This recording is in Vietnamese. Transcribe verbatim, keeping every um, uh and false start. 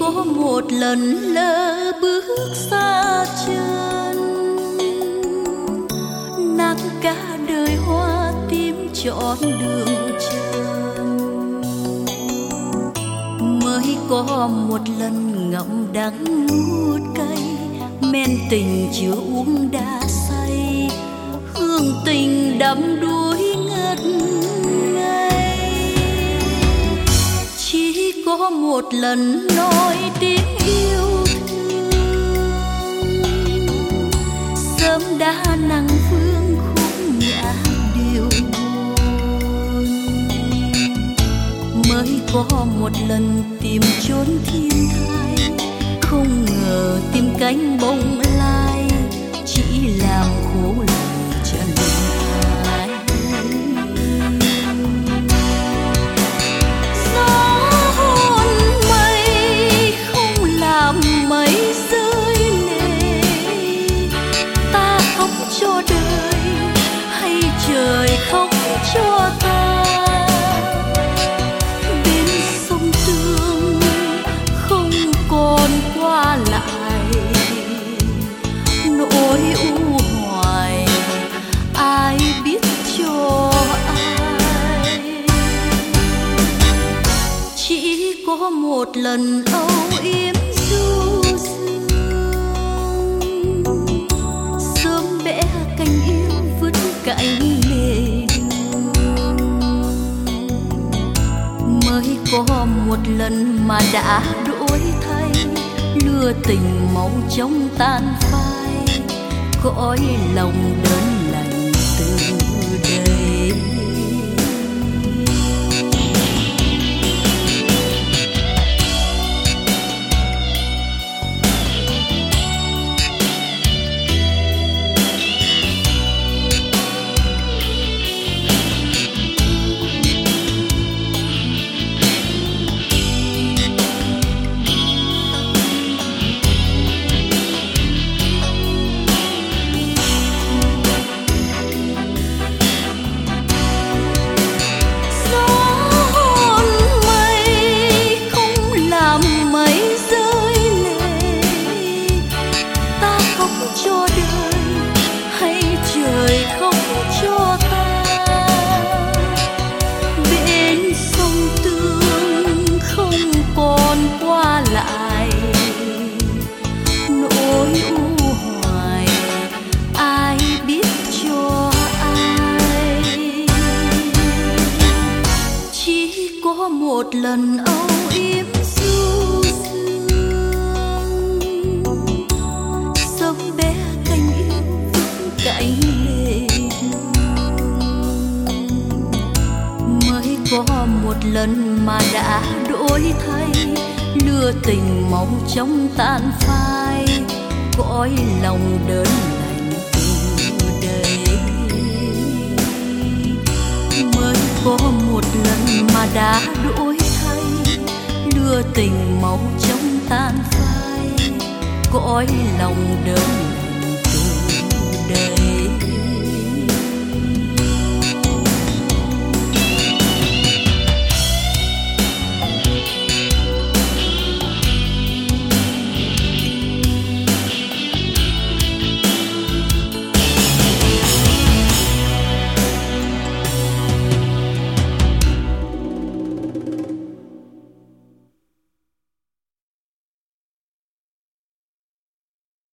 có một lần lỡ bước xa chân, nát cả đời hoa tím trọn đường trần. Mới có một lần ngậm đắng nuốt cay, men tình chưa uống đã say, hương tình đắm đuối ngất ngây. Chỉ có một lần nói tiếng yêu thương, sớm đã nặng vương khúc nhã điều buồn. Mới có một lần tìm chốn thiên thai, không ngờ tìm cánh bông lai, chỉ làm khổ lời chân ai. Gió hôn mây không làm mây rơi lệ, ta khóc cho đời hay trời khóc cho ta. Bên sông Tương không còn qua lại nỗi u hoài, ai biết cho ai. Chỉ có một lần âu yếm du dương, sớm bẽ cành yêu vứt cạnh lề đường. Mới có một lần mà đã đổi thay, lừa tình máu trong tan phai, cõi lòng đớn lạnh từ đây. Một lần âu yếm du dương, sớm bé cành yêu vứt cạnh lề đường. Mới có một lần mà đã đổi thay, lừa tình máu trong tan phai, cõi lòng đớn lạnh từ đây. Mới có một lần mà đã đổi thay, lừa tình máu trong tan phai, cõi lòng đớn lạnh từ đây.